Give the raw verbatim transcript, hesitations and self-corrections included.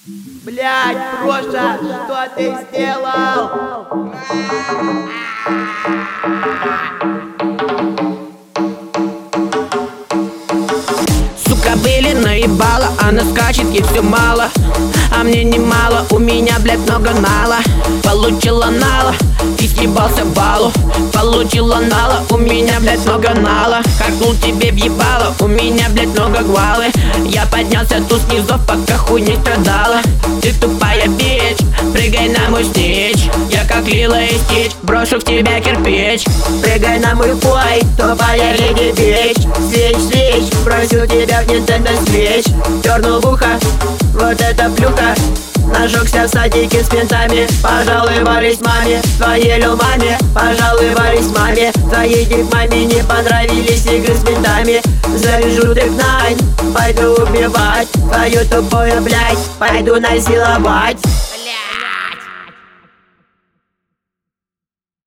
Блядь, Проша, что ты сделал? Сука, были наебала, она скачет, ей все мало. А мне не мало, у меня, блядь, много нала. Получила нала и съебался в балу. Получила нала, у меня, блядь, много нала. Харкнул тебе въебало, у меня, блядь, много гвалы. Я поднялся тут снизу, пока хуй не страдала. Ты тупая бич, прыгай на мой стич. Я как Лила и Стич, брошу в тебя кирпич. Прыгай на мой пой, тупая леди бич. Свеч, свеч, бросил тебя в Nintendo Switch. Дернул в ухо, вот эта плюха. Нажегся в садике с ментами. Пожалуй, варись маме, твоей люмаме. Пожалуй, варись маме, твоей маме не понравились игры с ментами. Заряжу ты найн, пойду убивать твою тупую, блядь, пойду насиловать.